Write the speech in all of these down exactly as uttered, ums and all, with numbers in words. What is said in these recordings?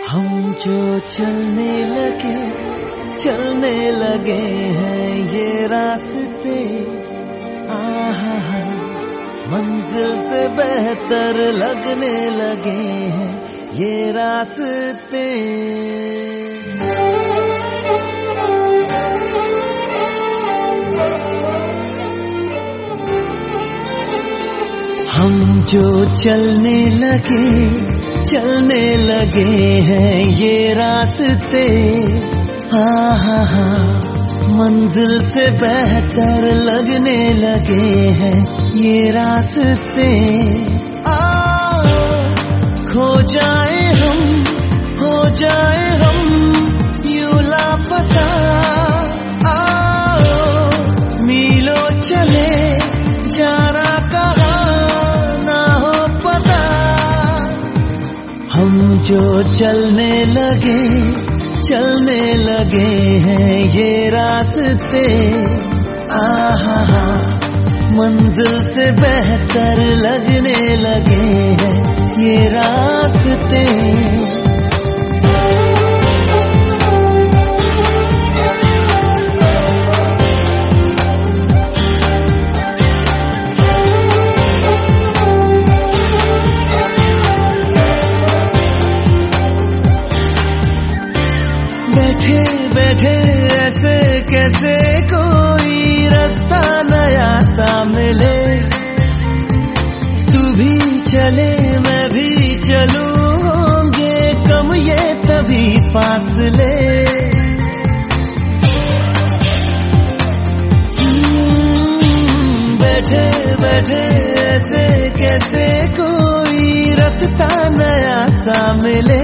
हम जो चलने लगे चलने लगे हैं ये रास्ते, आहा हा मंजिल से बेहतर लगने लगे हैं ये रास्ते। हम जो चलने लगे चलने लगे हैं ये रास्ते, आहा हा मंजिल से बेहतर लगने लगे हैं ये रास्ते। आओ खो जाए हम, हो जाए हम यूं लापता, आओ मीलों चले जाना कहाँ ना हो पता। हम जो चलने लगे चलने लगे हैं ये रास्ते, आहा हा मंजिल से बेहतर लगने लगे हैं ये रास्ते। बैठे बैठे ऐसे कैसे कोई रास्ता नया सा मिले, तू भी चले मैं भी चलूं होंगे कम ये तभी फासले। बैठे बैठे ऐसे कैसे कोई रास्ता नया सा मिले,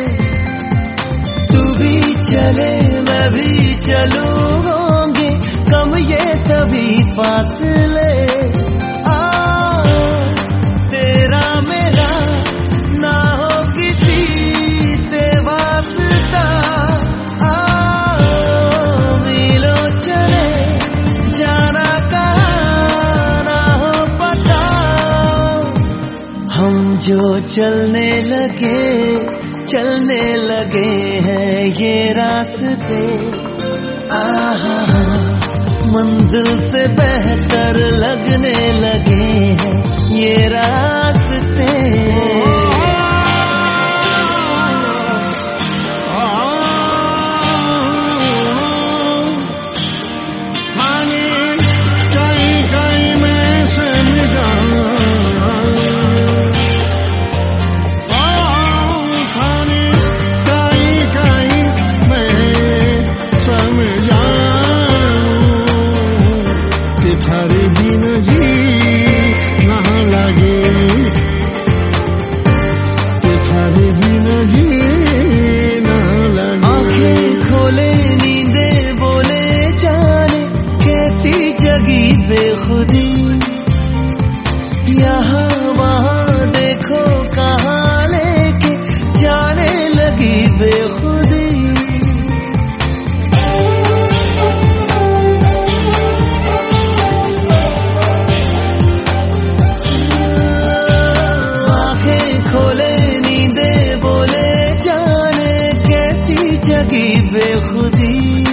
चले मैं भी चलूं होंगे कम ये तभी फासले। आ तेरा मेरा ना हो किसी से वास्ता, आ मीलों चले जाना कहाँ ना हो पता। हम जो चलने लगे चलने लगे हैं ये रास्ते, आहा मंजिल से बेहतर लगने लगे हैं ये रास्ते। बेखुदी यहाँ वहाँ देखो कहाँ लेके जाने लगी बेखुदी। आंखें खोले नींदे बोले जाने कैसी जगी बेखुदी,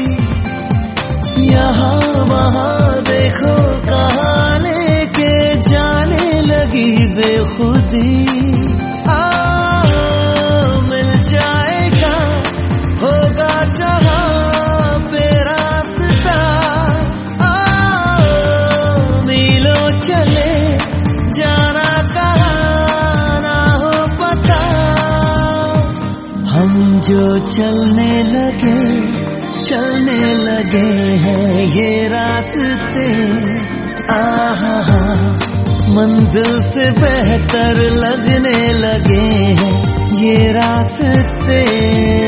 यहाँ वहाँ देखो कहाँ लेके जाने लगी बेखुदी। आओ मिल जाएगा होगा जहाँ पे रास्ता, आओ मीलों चले जाना कहाँ ना हो पता। हम जो चलने लगे चलने लगे हैं ये रास्ते, आहा हा मंजिल से बेहतर लगने लगे हैं ये रास्ते।